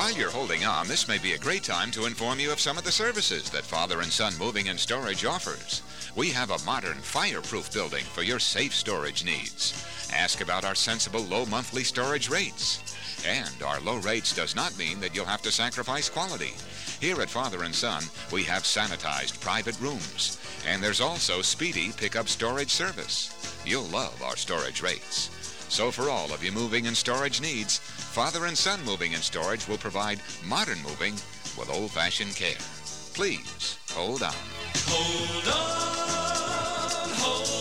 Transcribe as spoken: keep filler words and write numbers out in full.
While you're holding on, this may be a great time to inform you of some of the services that Father and Son Moving and Storage offers. We have a modern, fireproof building for your safe storage needs. Ask about our sensible low monthly storage rates. And our low rates does not mean that you'll have to sacrifice quality. Here at Father and Son, we have sanitized private rooms. And there's also speedy pickup storage service. You'll love our storage rates. So for all of your moving and storage needs, Father and Son Moving and Storage will provide modern moving with old-fashioned care. Please, hold on. Hold on, hold